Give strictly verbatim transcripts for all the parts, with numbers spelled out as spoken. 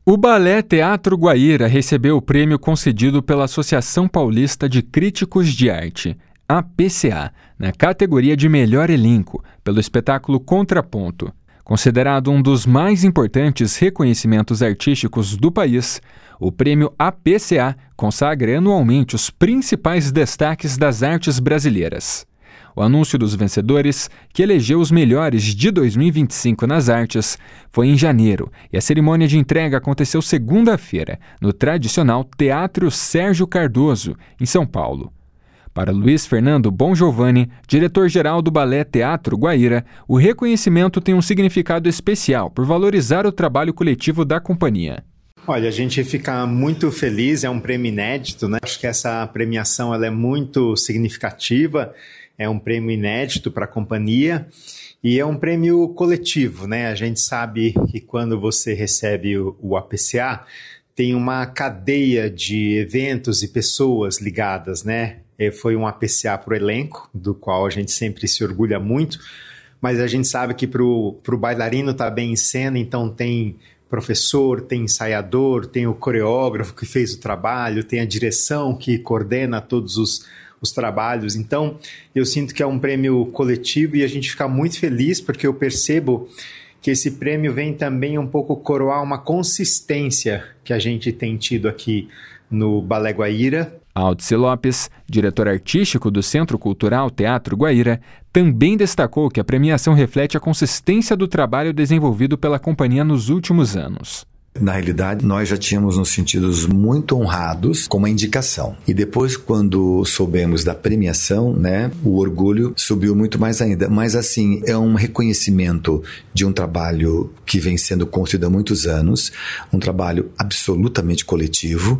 O Balé Teatro Guaíra recebeu o prêmio concedido pela Associação Paulista de Críticos de Arte, A P C A, na categoria de Melhor Elenco, pelo espetáculo Contraponto. Considerado um dos mais importantes reconhecimentos artísticos do país, o prêmio A P C A consagra anualmente os principais destaques das artes brasileiras. O anúncio dos vencedores, que elegeu os melhores de dois mil e vinte e cinco nas artes, foi em janeiro e a cerimônia de entrega aconteceu segunda-feira, no tradicional Teatro Sérgio Cardoso, em São Paulo. Para Luiz Fernando Bongiovanni, diretor-geral do Balé Teatro Guaíra, o reconhecimento tem um significado especial por valorizar o trabalho coletivo da companhia. Olha, a gente fica muito feliz, é um prêmio inédito, né? Acho que essa premiação ela é muito significativa, é um prêmio inédito para a companhia e é um prêmio coletivo, né? A gente sabe que quando você recebe o, o A P C A, tem uma cadeia de eventos e pessoas ligadas, né? Foi um A P C A para o elenco, do qual a gente sempre se orgulha muito, mas a gente sabe que para o bailarino estar bem em cena, então tem professor, tem ensaiador, tem o coreógrafo que fez o trabalho, tem a direção que coordena todos os, os trabalhos. Então, eu sinto que é um prêmio coletivo e a gente fica muito feliz porque eu percebo que esse prêmio vem também um pouco coroar uma consistência que a gente tem tido aqui no Balé Guaíra. Aldice Lopes, diretor artístico do Centro Cultural Teatro Guaíra, também destacou que a premiação reflete a consistência do trabalho desenvolvido pela companhia nos últimos anos. Na realidade, nós já tínhamos nos sentidos muito honrados com uma indicação. E depois, quando soubemos da premiação, né, o orgulho subiu muito mais ainda. Mas, assim, é um reconhecimento de um trabalho que vem sendo construído há muitos anos, um trabalho absolutamente coletivo,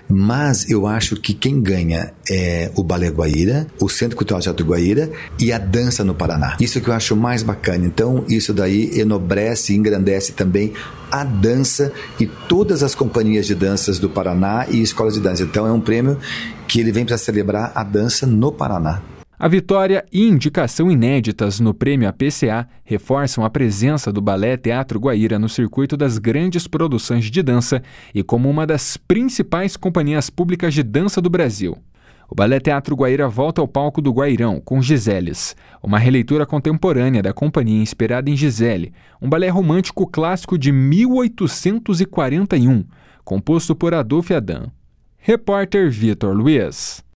mas eu acho que quem ganha é o Balé Guaíra, o Centro Cultural Teatro Guaíra e a dança no Paraná. Isso que eu acho mais bacana. Então, isso daí enobrece e engrandece também a dança e todas as companhias de danças do Paraná e escolas de dança. Então é um prêmio que ele vem para celebrar a dança no Paraná. A vitória e indicação inéditas no prêmio A P C A reforçam a presença do Balé Teatro Guaíra no circuito das grandes produções de dança e como uma das principais companhias públicas de dança do Brasil. O Balé Teatro Guaíra volta ao palco do Guairão com Giseles, uma releitura contemporânea da companhia inspirada em Gisele, um balé romântico clássico de mil oitocentos e quarenta e um, composto por Adolphe Adam. Repórter Vitor Luiz.